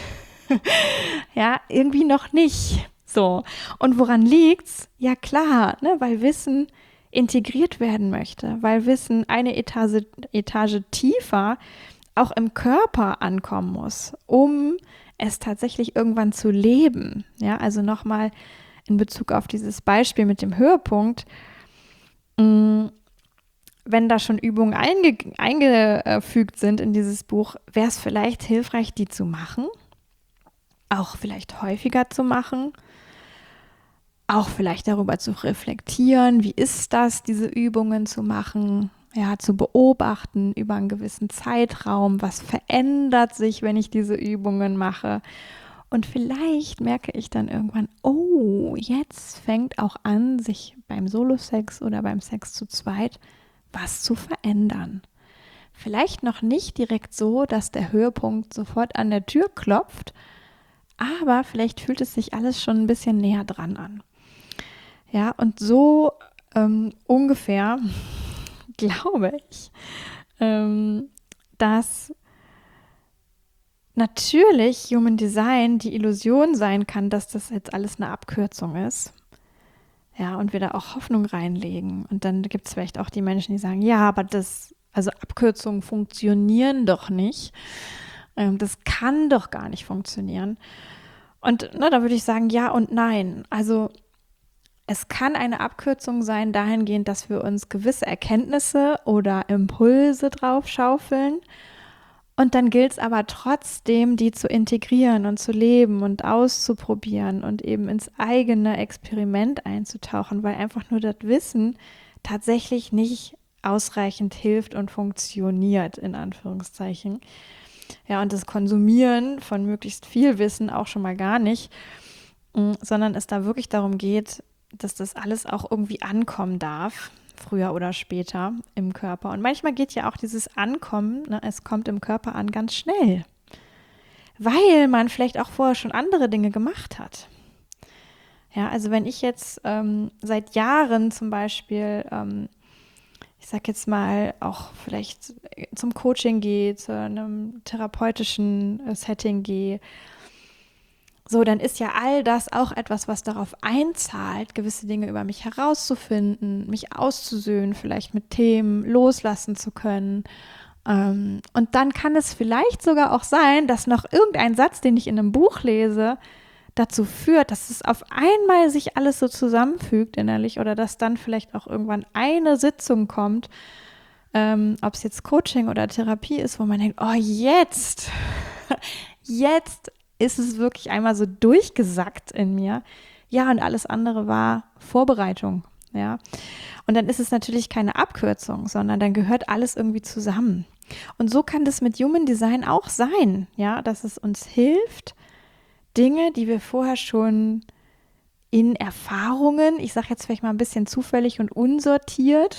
ja, irgendwie noch nicht. So. Und woran liegt's? Ja, klar, ne, weil Wissen integriert werden möchte, weil Wissen eine Etage tiefer auch im Körper ankommen muss, um es tatsächlich irgendwann zu leben. Ja, also nochmal in Bezug auf dieses Beispiel mit dem Höhepunkt, wenn da schon Übungen eingefügt sind in dieses Buch, wäre es vielleicht hilfreich, die zu machen, auch vielleicht häufiger zu machen, auch vielleicht darüber zu reflektieren, wie ist das, diese Übungen zu machen, ja, zu beobachten über einen gewissen Zeitraum, was verändert sich, wenn ich diese Übungen mache. Und vielleicht merke ich dann irgendwann, oh, jetzt fängt auch an, sich beim Solo-Sex oder beim Sex zu zweit was zu verändern. Vielleicht noch nicht direkt so, dass der Höhepunkt sofort an der Tür klopft, aber vielleicht fühlt es sich alles schon ein bisschen näher dran an. Ja, und so ungefähr glaube ich, dass natürlich Human Design die Illusion sein kann, dass das jetzt alles eine Abkürzung ist. Ja, und wir da auch Hoffnung reinlegen. Und dann gibt es vielleicht auch die Menschen, die sagen, ja, aber also Abkürzungen funktionieren doch nicht. Das kann doch gar nicht funktionieren. Und da würde ich sagen, ja und nein. Also es kann eine Abkürzung sein dahingehend, dass wir uns gewisse Erkenntnisse oder Impulse drauf schaufeln. Und dann gilt es aber trotzdem, die zu integrieren und zu leben und auszuprobieren und eben ins eigene Experiment einzutauchen, weil einfach nur das Wissen tatsächlich nicht ausreichend hilft und funktioniert, in Anführungszeichen. Ja, und das Konsumieren von möglichst viel Wissen auch schon mal gar nicht, sondern es da wirklich darum geht, dass das alles auch irgendwie ankommen darf, früher oder später im Körper. Und manchmal geht ja auch dieses Ankommen, ne, es kommt im Körper an, ganz schnell, weil man vielleicht auch vorher schon andere Dinge gemacht hat. Ja, also wenn ich jetzt seit Jahren zum Beispiel, ich sag jetzt mal, auch vielleicht zum Coaching gehe, zu einem therapeutischen Setting gehe, so, dann ist ja all das auch etwas, was darauf einzahlt, gewisse Dinge über mich herauszufinden, mich auszusöhnen, vielleicht mit Themen loslassen zu können. Und dann kann es vielleicht sogar auch sein, dass noch irgendein Satz, den ich in einem Buch lese, dazu führt, dass es auf einmal sich alles so zusammenfügt innerlich oder dass dann vielleicht auch irgendwann eine Sitzung kommt, ob es jetzt Coaching oder Therapie ist, wo man denkt, oh, jetzt ist es wirklich einmal so durchgesackt in mir. Ja, und alles andere war Vorbereitung, ja. Und dann ist es natürlich keine Abkürzung, sondern dann gehört alles irgendwie zusammen. Und so kann das mit Human Design auch sein, ja, dass es uns hilft, Dinge, die wir vorher schon in Erfahrungen, ich sage jetzt vielleicht mal ein bisschen zufällig und unsortiert,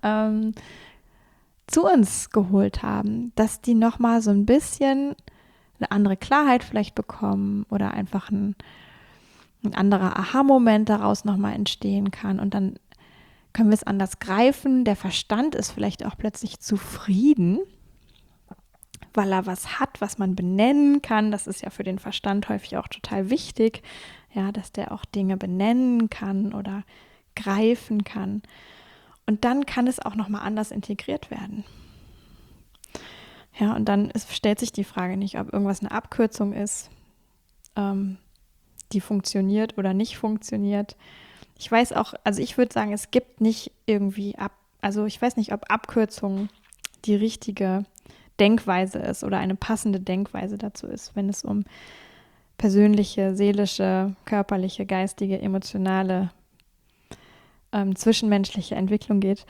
zu uns geholt haben, dass die nochmal so ein bisschen eine andere Klarheit vielleicht bekommen oder einfach ein anderer Aha-Moment daraus nochmal entstehen kann. Und dann können wir es anders greifen. Der Verstand ist vielleicht auch plötzlich zufrieden, weil er was hat, was man benennen kann. Das ist ja für den Verstand häufig auch total wichtig, ja, dass der auch Dinge benennen kann oder greifen kann. Und dann kann es auch nochmal anders integriert werden. Ja, und dann stellt sich die Frage nicht, ob irgendwas eine Abkürzung ist, die funktioniert oder nicht funktioniert. Ich weiß auch, also ich würde sagen, es gibt nicht irgendwie also ich weiß nicht, ob Abkürzung die richtige Denkweise ist oder eine passende Denkweise dazu ist, wenn es um persönliche, seelische, körperliche, geistige, emotionale, zwischenmenschliche Entwicklung geht.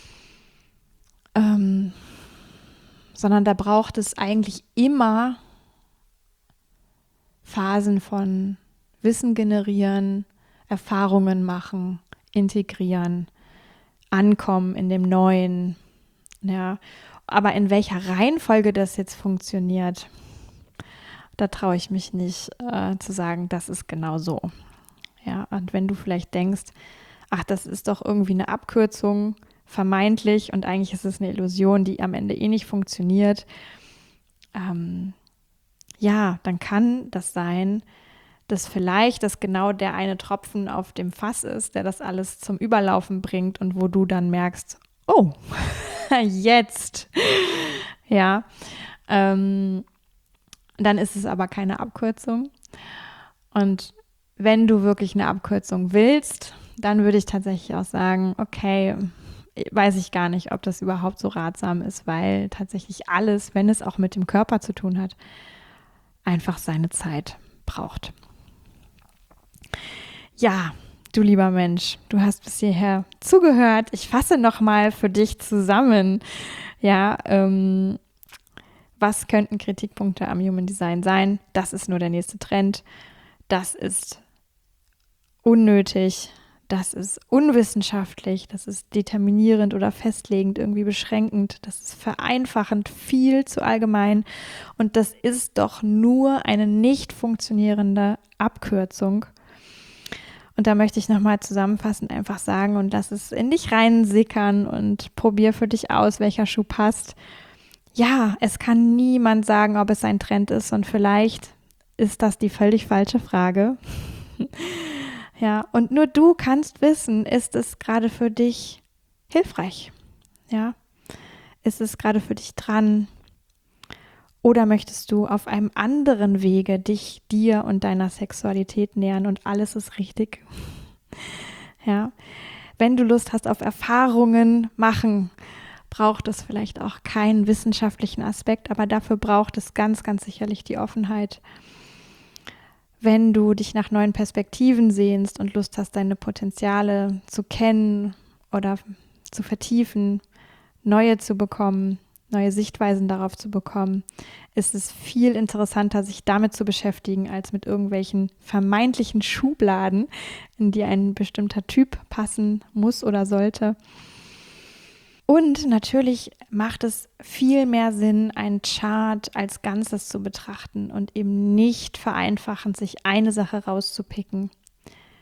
Sondern da braucht es eigentlich immer Phasen von Wissen generieren, Erfahrungen machen, integrieren, ankommen in dem Neuen. Ja, aber in welcher Reihenfolge das jetzt funktioniert, da traue ich mich nicht zu sagen, das ist genau so. Ja, und wenn du vielleicht denkst, ach, das ist doch irgendwie eine Abkürzung, vermeintlich, und eigentlich ist es eine Illusion, die am Ende eh nicht funktioniert, ja, dann kann das sein, dass vielleicht das genau der eine Tropfen auf dem Fass ist, der das alles zum Überlaufen bringt und wo du dann merkst, oh, jetzt, ja, dann ist es aber keine Abkürzung. Und wenn du wirklich eine Abkürzung willst, dann würde ich tatsächlich auch sagen, okay, weiß ich gar nicht, ob das überhaupt so ratsam ist, weil tatsächlich alles, wenn es auch mit dem Körper zu tun hat, einfach seine Zeit braucht. Ja, du lieber Mensch, du hast bis hierher zugehört. Ich fasse nochmal für dich zusammen. Ja, was könnten Kritikpunkte am Human Design sein? Das ist nur der nächste Trend. Das ist unnötig. Das ist unwissenschaftlich. Das ist determinierend oder festlegend, irgendwie beschränkend. Das ist vereinfachend, viel zu allgemein. Und das ist doch nur eine nicht funktionierende Abkürzung. Und da möchte ich nochmal zusammenfassend einfach sagen und lass es in dich reinsickern und probier für dich aus, welcher Schuh passt. Ja, es kann niemand sagen, ob es ein Trend ist, und vielleicht ist das die völlig falsche Frage. Ja, und nur du kannst wissen, ist es gerade für dich hilfreich? Ja, ist es gerade für dich dran? Oder möchtest du auf einem anderen Wege dich dir und deiner Sexualität nähern und alles ist richtig? Ja, wenn du Lust hast auf Erfahrungen machen, braucht es vielleicht auch keinen wissenschaftlichen Aspekt, aber dafür braucht es ganz, ganz sicherlich die Offenheit. Wenn du dich nach neuen Perspektiven sehnst und Lust hast, deine Potenziale zu kennen oder zu vertiefen, neue zu bekommen, neue Sichtweisen darauf zu bekommen, ist es viel interessanter, sich damit zu beschäftigen, als mit irgendwelchen vermeintlichen Schubladen, in die ein bestimmter Typ passen muss oder sollte. Und natürlich macht es viel mehr Sinn, einen Chart als Ganzes zu betrachten und eben nicht vereinfachend sich eine Sache rauszupicken.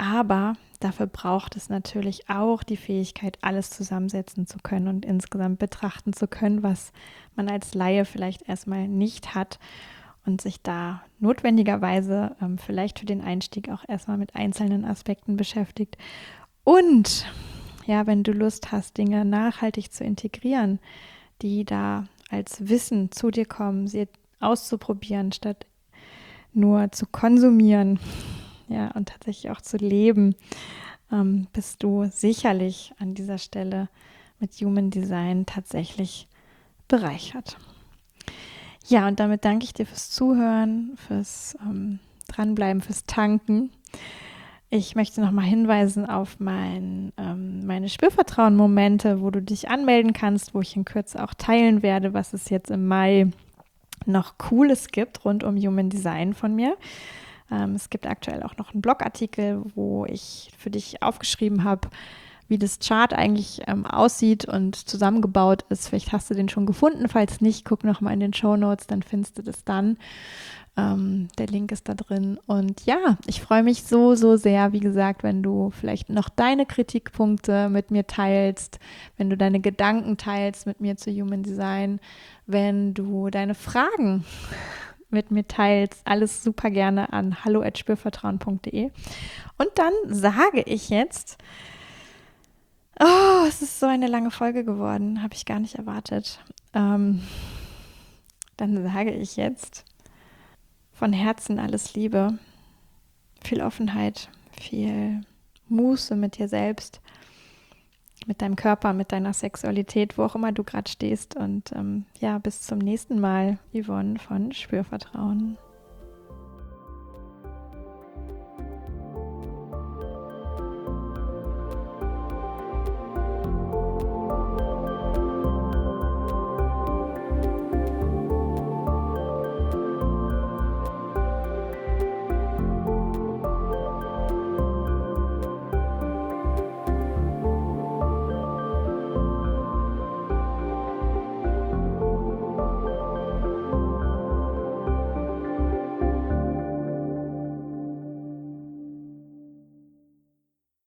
Aber dafür braucht es natürlich auch die Fähigkeit, alles zusammensetzen zu können und insgesamt betrachten zu können, was man als Laie vielleicht erstmal nicht hat und sich da notwendigerweise vielleicht für den Einstieg auch erstmal mit einzelnen Aspekten beschäftigt. Und ja, wenn du Lust hast, Dinge nachhaltig zu integrieren, die da als Wissen zu dir kommen, sie auszuprobieren, statt nur zu konsumieren, ja, und tatsächlich auch zu leben, bist du sicherlich an dieser Stelle mit Human Design tatsächlich bereichert. Ja, und damit danke ich dir fürs Zuhören, fürs Dranbleiben, fürs Tanken. Ich möchte nochmal hinweisen auf meine Spürvertrauen-Momente, wo du dich anmelden kannst, wo ich in Kürze auch teilen werde, was es jetzt im Mai noch Cooles gibt rund um Human Design von mir. Es gibt aktuell auch noch einen Blogartikel, wo ich für dich aufgeschrieben habe, wie das Chart eigentlich aussieht und zusammengebaut ist. Vielleicht hast du den schon gefunden. Falls nicht, guck nochmal in den Shownotes, dann findest du das dann. Der Link ist da drin. Und ja, ich freue mich so, so sehr, wie gesagt, wenn du vielleicht noch deine Kritikpunkte mit mir teilst, wenn du deine Gedanken teilst mit mir zu Human Design, wenn du deine Fragen mit mir teilst, alles super gerne an hallo@spürvertrauen.de. Und dann sage ich jetzt, es ist so eine lange Folge geworden, habe ich gar nicht erwartet. Dann sage ich jetzt von Herzen alles Liebe, viel Offenheit, viel Muße mit dir selbst, mit deinem Körper, mit deiner Sexualität, wo auch immer du gerade stehst. Und bis zum nächsten Mal, Yvonne von Spürvertrauen.